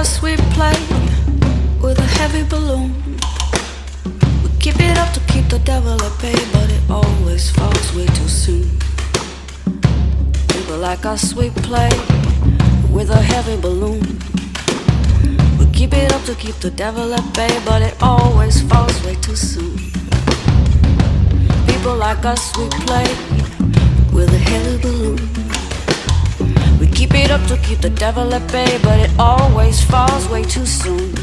us, we play with a heavy balloon. We keep it up to keep the devil at bay, but it always falls way too soon. People like us, we play with a heavy balloon. We keep it up to keep the devil at bay, but it always falls way too soon. People like us, we play with a heavy balloon. We keep it up to keep the devil at bay, but it always falls way too soon.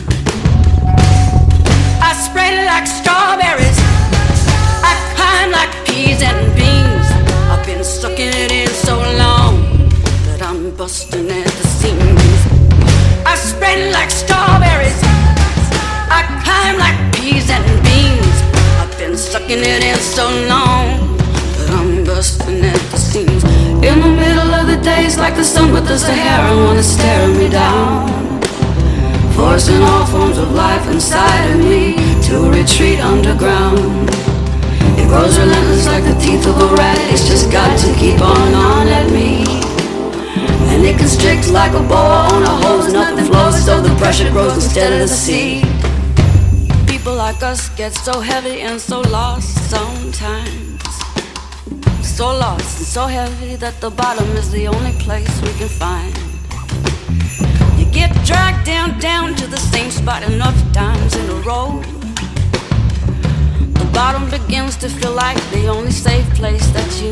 I spread it like strawberries, I climb like peas and beans. I've been sucking it in so long that I'm busting at the seams. I spread it like strawberries, I climb like peas and beans. I've been sucking it in so long that I'm busting at the seams. In the middle of the day, it's like the sun with the Sahara wanna stare me down, forcing all forms of life inside of me to retreat underground. It grows relentless like the teeth of a rat. It's just got to keep on at me. And it constricts like a boa on a hose. Nothing flows, so the pressure grows instead of the sea. People like us get so heavy and so lost sometimes. So lost and so heavy that the bottom is the only place we can find. You get dragged down to the same spot enough times in a row. The bottom begins to feel like the only safe place that you